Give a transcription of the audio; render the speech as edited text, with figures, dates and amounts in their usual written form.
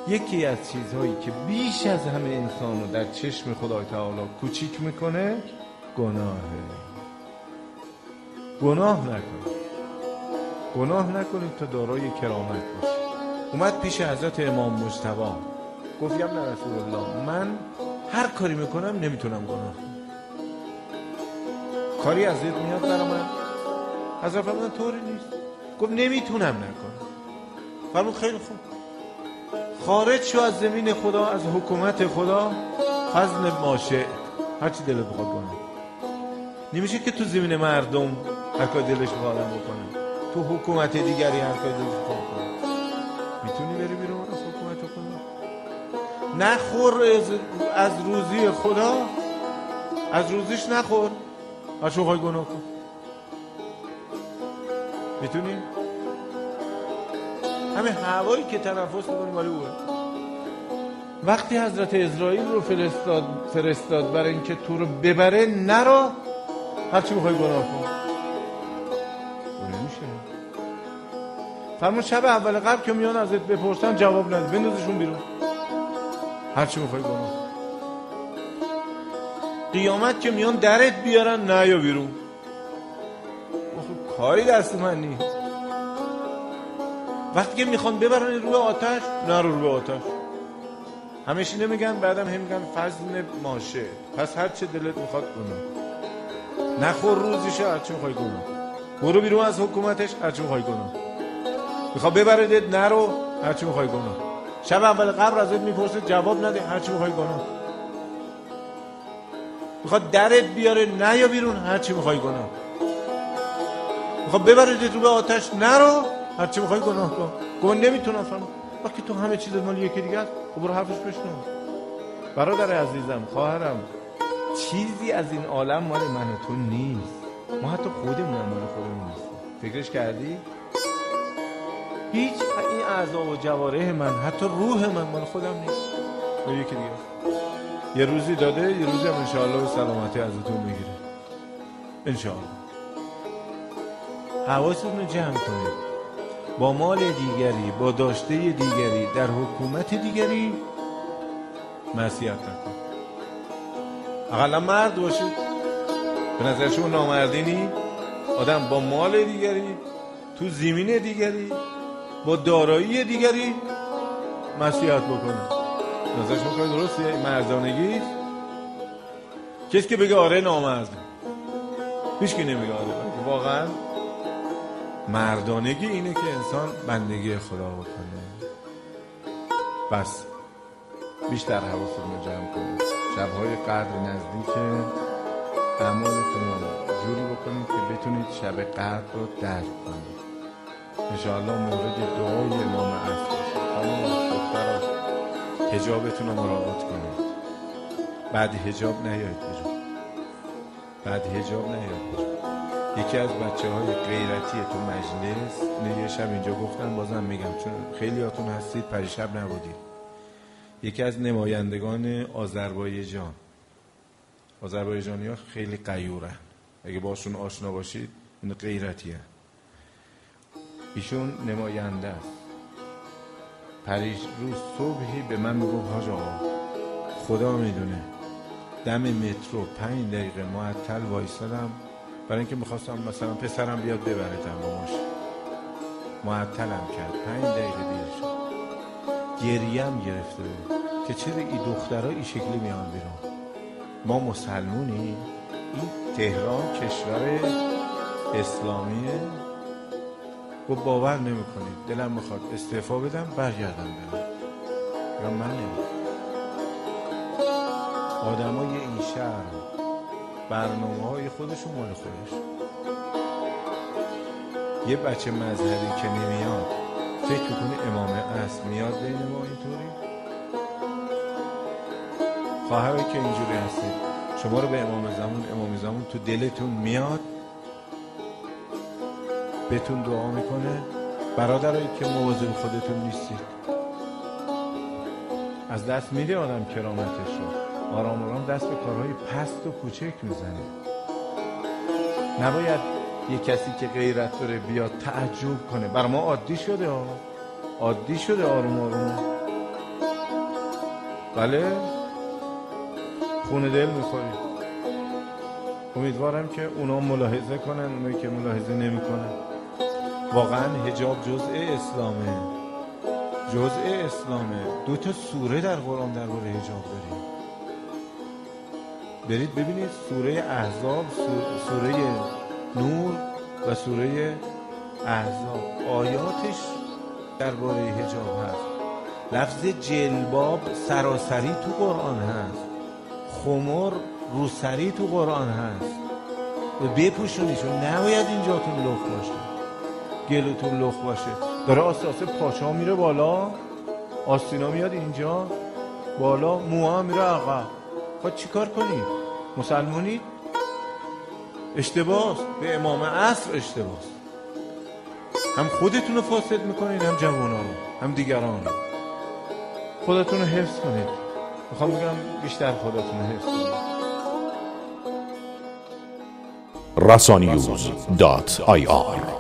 یکی از چیزهایی که بیش از همه انسان رو در چشم خدای تعالی کوچیک میکنه گناهه. گناه نکنید تا دارای کرامت باشید. اومد پیش حضرت امام مجتبی گفت یا رسول الله، من هر کاری میکنم نمیتونم گناه کنم، کاری از دید میاد برای من. حضرت فرمودن طوری نیست. گفت نمیتونم نکنم. فرمود خیلی خوب، خارج شو از زمین خدا، از حکومت خدا، فضل ماشه، هر چی دلت بخواد کنه. نمیشه که تو زمین مردم هر کاری دلش بخواد بکنه، تو حکومت دیگری هر کاری دلش بخواد کنه. میتونی بری بیرون از حکومت خدا؟ نخور از روزی خدا، از روزیش نخور، هر چی بخوای گناه کن. میتونی؟ همه هوایی که تنفس میکنی مالی اوه. وقتی حضرت اسرائیل رو فرستاد برای اینکه تو رو ببره، نرو، هر چی بخوای گناه کن. نمیشه. فرمود شب اول قبل که میان ازت بپرسن جواب نده، بندازشون بیرون، هر چی بخوای گناه کن. قیامت که میان درت بیارن، نه یا بیرون، کاری دست من نیست. وقتی که میخوان ببرن رو به آتش، نرو به آتش. همیشه نمیگن، بعدم هم میگن فضل ماشه، پس هر چه دلت میخواد گناه. نخور روزیشه، هر چی میخوای گناه. برو بیرون از حکومتش، هر چی میخوای گناه. میخواد ببردت، نرو، هر چی میخوای گناه. شب اول قبر ازت میپرسه، جواب نده، هر چی میخوای گناه. میخواد درت بیاره، نه یا بیرون، هر چی میخوای گناه. میخواد ببردت رو به آتش، نرو، هر چی میخوای گناه کن. گناه نمیتونم فهمم. وقتی تو همه چیز مال یکی دیگه است، خب برو حرفش بشنو. برادر عزیزم، خواهرم، چیزی از این عالم مال من و تو نیست. ما حتی خودمون مال خودمون نیست. فکرش کردی؟ هیچ این اعضا و جوارح من، حتی روح من مال خودم نیست، مال یکی دیگه است. یه روزی داده، یه روزی هم انشاءالله به سلامتی ازتون میگیره انشاءالله. حواستون رو جمع کنید. با مال دیگری، با داشته دیگری، در حکومت دیگری معصیت نکن. اقلا مرد باشید. به نظر شما نامردی نی؟ آدم با مال دیگری، تو زمین دیگری، با دارایی دیگری معصیت بکنه. نظر شما کار درسته؟ این مردانگی؟ کسی که بگه آره نامرده، هیچ کی نمیگه آره. واقعا مردانگی اینه که انسان بندگی خدا بکنه. بس بیشتر حواستون رو جمع کنید. شب‌های قدر نزدیکه، اعمالتون رو جوری بکنید که بتونید شب قدر رو درک کنید. انشاءالله مورد دعای امام عصر باشید. خانم دخترها، حجابتون رو مراعات کنید. بعد حجاب نیایید بیرون. یکی از بچه‌های غیرتی تو مجلس، یه شب اینجا گفتم، بازم میگم چون خیلی هاتون هستید پریشب نبودید، یکی از نمایندگان آذربایجانی‌ها خیلی غیورن، اگه باشون آشنا باشید، این غیرتی هست. ایشون نماینده است. روز صبحی به من میگفت حاج آقا، خدا میدونه دم مترو 5 دقیقه معطل وایسادم برای اینکه میخواستم مثلا پسرم بیاد ببردم با ماشین، معطلم کرد، 5 دقیقه دیر شد. گریم گرفته بود که چرا این دخترها این شکلی میان بیرون. ما مسلمونی؟ این تهران کشور اسلامیه؟ و باور نمی کنید دلم میخواد استعفا بدم برگردم برم. من نمیخواد. آدمای این شهر برنامه‌های خودشون مال خودش. یه بچه مذهبی که نمیاد فکر کنی امام عصر میاد بین ما اینطوری؟ خواهرایی که اینجوری هستید، شما رو به امام زمان تو دلتون میاد؟ بهتون دعا میکنه؟ برادرایی که مواظب خودتون نیستید، از دست میده آدم کرامتش رو. آرام آرام دست به کارهای پست و کوچک میزنه. نباید یه کسی که غیرت داره بیاد تعجب کنه. برای ما عادی شده آروم آروم. بله خون دل میخوری. امیدوارم که اونا ملاحظه کنن، اونایی که ملاحظه نمی کنن. واقعا حجاب جزء اسلامه، جزء اسلامه. 2 سوره در قرآن درباره حجاب داریم. برید ببینید سوره احزاب، سوره نور و سوره احزاب آیاتش درباره حجاب هست. لفظ جلباب سراسری تو قرآن هست، خمر روسری تو قرآن هست. بپوشونیشون، نباید اینجاتون لخت باشه، گلوتون لخت باشه. داره آساسه پاچه میره بالا، آستینا میاد اینجا بالا، موها میره عقب. خواهد چی کار کنید؟ مسلمونید؟ اشتباس به امام عصر اشتباس. هم خودتون رو فاسد میکنید، هم جوانان رو، هم دیگران رو. خودتون رو حفظ کنید. میخوام بگم بیشتر خودتون رو حفظ کنید. rasaninews.ir